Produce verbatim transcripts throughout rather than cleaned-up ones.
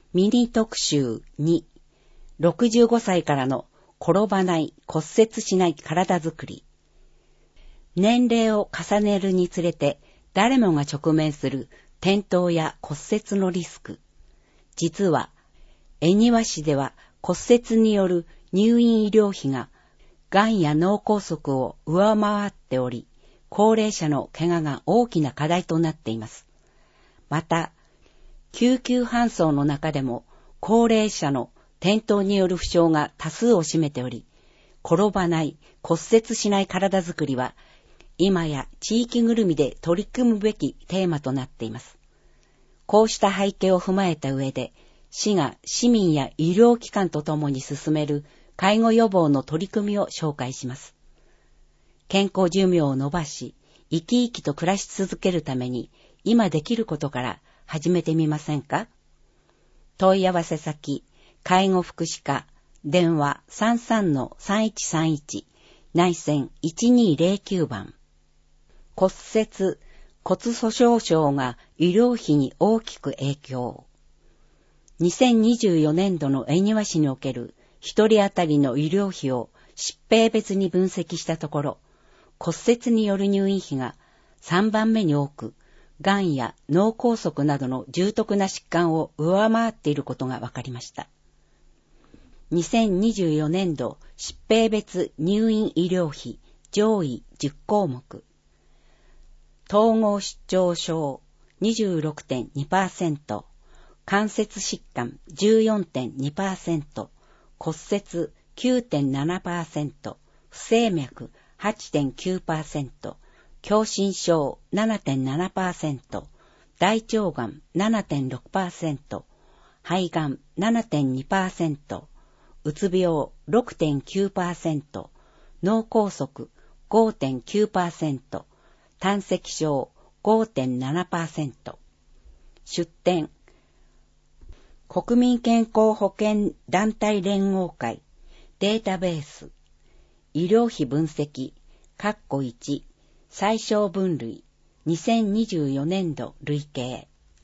ミニ特集に、ろくじゅうごさいからの転ばない、骨折しない体づくり。年齢を重ねるにつれて誰もが直面する転倒や骨折のリスク。実は、恵庭市では骨折による入院医療費ががんや脳梗塞を上回っており、高齢者の怪我が大きな課題となっています。また、救急搬送の中でも高齢者の転倒による負傷が多数を占めており、転ばない、骨折しない体づくりは、今や地域ぐるみで取り組むべきテーマとなっています。こうした背景を踏まえた上で、市が市民や医療機関とともに進める介護予防の取り組みを紹介します。健康寿命を伸ばし、生き生きと暮らし続けるために、今できることから始めてみませんか？問い合わせ先、介護福祉課、電話 さんさんのさんいちさんいち、内線いちにーぜろきゅうばん。骨折、骨粗鬆症が医療費に大きく影響。にせんにじゅうよねんどの恵庭市における一人当たりの医療費を疾病別に分析したところ、骨折による入院費がさんばんめに多く、がんや脳梗塞などの重篤な疾患を上回っていることが分かりました。にせんにじゅうよねんど疾病別入院医療費上位じゅっこうもく。統合失調症 にじゅうろくてんにパーセント、関節疾患 じゅうよんてんにパーセント、骨折 きゅうてんななパーセント、不整脈 はちてんきゅうパーセント、狭心症 ななてんななパーセント、大腸がん ななてんろくパーセント、肺がん ななてんにパーセント、うつ病 ろくてんきゅうパーセント、脳梗塞 ごてんきゅうパーセント、胆石症 ごてんななパーセント。出典、国民健康保険団体連合会、データベース、医療費分析、カッコいち、最小分類、にせんにじゅうよねんど累計。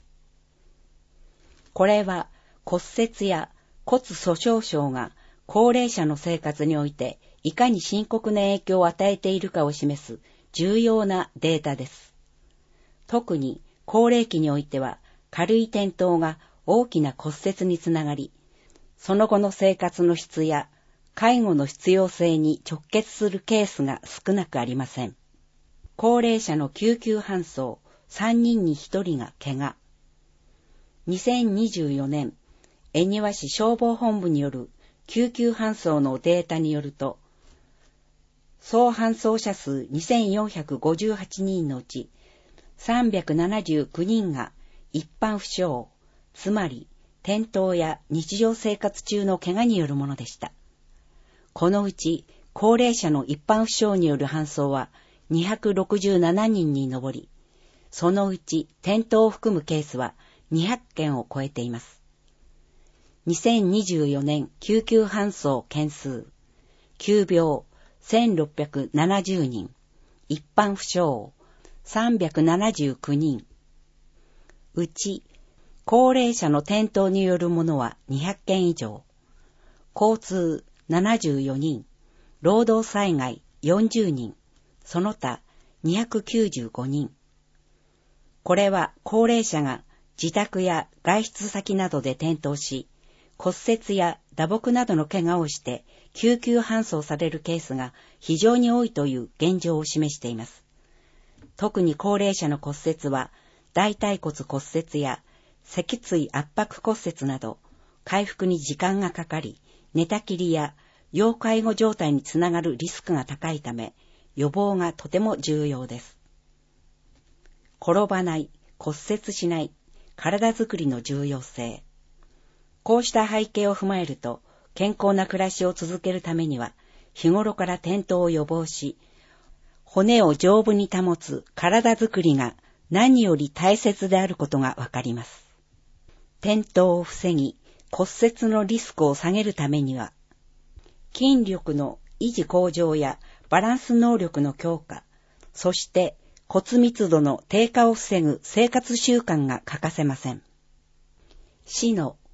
これは骨折や骨粗鬆症が高齢者の生活においていかに深刻な影響を与えているかを示す重要なデータです。特に高齢期においては軽い転倒が大きな骨折につながり、その後の生活の質や介護の必要性に直結するケースが少なくありません。高齢者の救急搬送さんにんにひとりが怪我。にせんにじゅうよねん、恵庭市消防本部による救急搬送のデータによると、総搬送者数にせんよんひゃくごじゅうはちにんのうちさんびゃくななじゅうきゅうにんが一般負傷、つまり転倒や日常生活中の怪我によるものでした。このうち高齢者の一般負傷による搬送はにひゃくろくじゅうななにんに上り、そのうち転倒を含むケースはにひゃっけんを超えています。にせんにじゅうよねん救急搬送件数、急病せんろっぴゃくななじゅうにん、一般負傷さんびゃくななじゅうきゅうにん。うち、高齢者の転倒によるものはにひゃっけん以上、交通ななじゅうよにん、労働災害よんじゅうにん、その他にひゃくきゅうじゅうごにん。これは高齢者が自宅や外出先などで転倒し、骨折や打撲などの怪我をして救急搬送されるケースが非常に多いという現状を示しています。特に高齢者の骨折は大腿骨骨折や脊椎圧迫骨折など回復に時間がかかり、寝たきりや要介護状態につながるリスクが高いため、予防がとても重要です。転ばない、骨折しない、体づくりの重要性。こうした背景を踏まえると、健康な暮らしを続けるためには、日頃から転倒を予防し、骨を丈夫に保つ体づくりが何より大切であることがわかります。転倒を防ぎ、骨折のリスクを下げるためには、筋力の維持向上やバランス能力の強化、そして骨密度の低下を防ぐ生活習慣が欠かせません。市の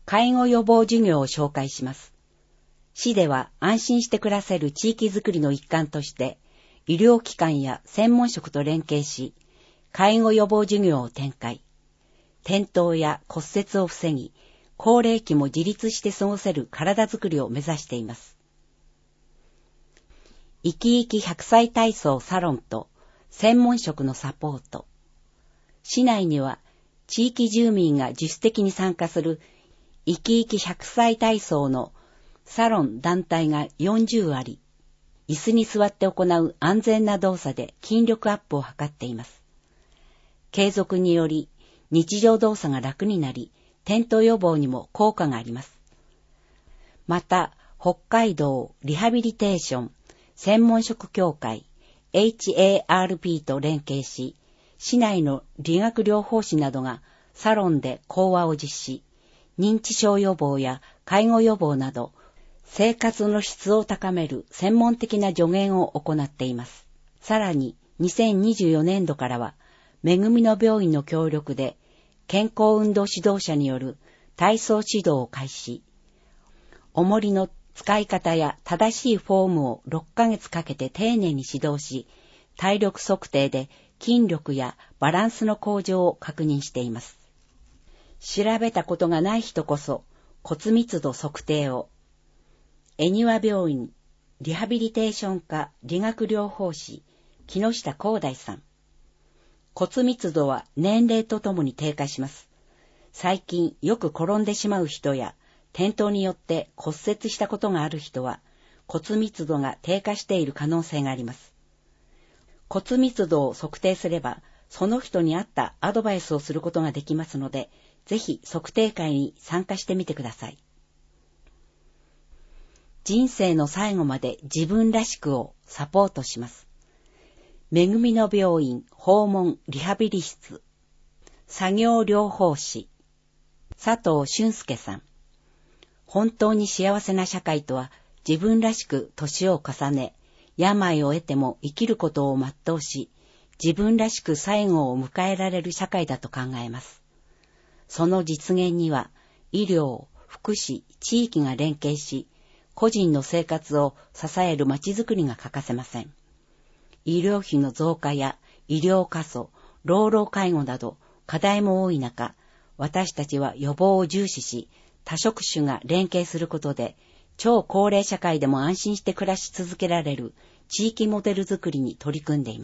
介護予防授業を紹介します。市では安心して暮らせる地域づくりの一環として、医療機関や専門職と連携し、介護予防授業を展開。転倒や骨折を防ぎ、高齢期も自立して過ごせる体づくりを目指しています。生き生きひゃくさい体操サロンと専門職のサポート。市内には地域住民が自主的に参加する生き生きひゃくさい体操のサロン団体がよんじゅうあり、椅子に座って行う安全な動作で筋力アップを図っています。継続により日常動作が楽になり、転倒予防にも効果があります。また、北海道リハビリテーション専門職協会 エイチエーアールピー と連携し、市内の理学療法士などがサロンで講話を実施、認知症予防や介護予防など、生活の質を高める専門的な助言を行っています。さらに、にせんにじゅうよねんどからは、めぐみの病院の協力で、健康運動指導者による体操指導を開始。重りの使い方や正しいフォームをろっかげつかけて丁寧に指導し、体力測定で筋力やバランスの向上を確認しています。調べたことがない人こそ骨密度測定を。恵庭病院リハビリテーション科理学療法士木下光大さん。骨密度は年齢とともに低下します。最近よく転んでしまう人や転倒によって骨折したことがある人は骨密度が低下している可能性があります。骨密度を測定すればその人に合ったアドバイスをすることができますので、ぜひ測定会に参加してみてください。人生の最後まで自分らしくをサポートします。めぐみの病院訪問リハビリ室作業療法士佐藤俊介さん。本当に幸せな社会とは自分らしく年を重ね、病を得ても生きることを全うし、自分らしく最後を迎えられる社会だと考えます。その実現には医療、福祉、地域が連携し、個人の生活を支えるまちづくりが欠かせません。医療費の増加や医療過疎、老老介護など課題も多い中、私たちは予防を重視し、多職種が連携することで、超高齢社会でも安心して暮らし続けられる地域モデルづくりに取り組んでいます。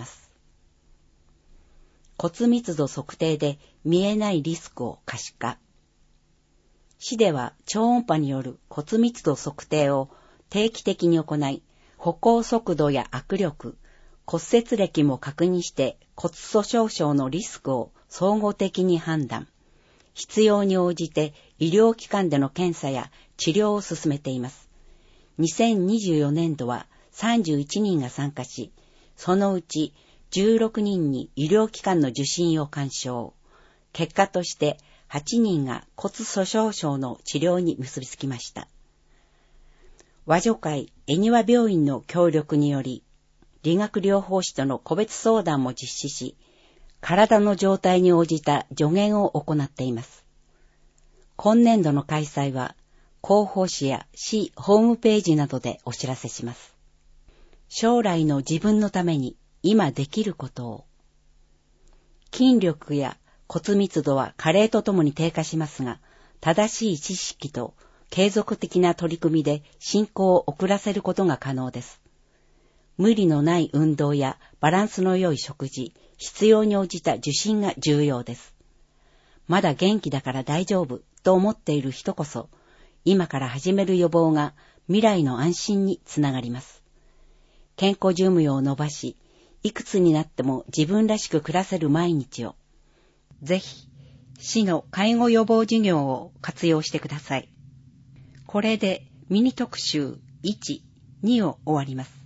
骨密度測定で見えないリスクを可視化。市では超音波による骨密度測定を定期的に行い、歩行速度や握力、骨折歴も確認して骨粗鬆症のリスクを総合的に判断。必要に応じて医療機関での検査や治療を進めています。にせんにじゅうよねんどはさんじゅういちにんが参加し、そのうちじゅうろくにんに医療機関の受診を勧奨。結果としてはちにんが骨粗鬆症の治療に結びつきました。和女会恵庭病院の協力により、理学療法士との個別相談も実施し、体の状態に応じた助言を行っています。今年度の開催は、広報誌や市ホームページなどでお知らせします。将来の自分のために今できることを。筋力や骨密度は加齢とともに低下しますが、正しい知識と継続的な取り組みで進行を遅らせることが可能です。無理のない運動やバランスの良い食事、必要に応じた受診が重要です。まだ元気だから大丈夫と思っている人こそ、今から始める予防が未来の安心につながります。健康寿命を伸ばし、いくつになっても自分らしく暮らせる毎日を。ぜひ、市の介護予防事業を活用してください。これでミニ特集いち、にを終わります。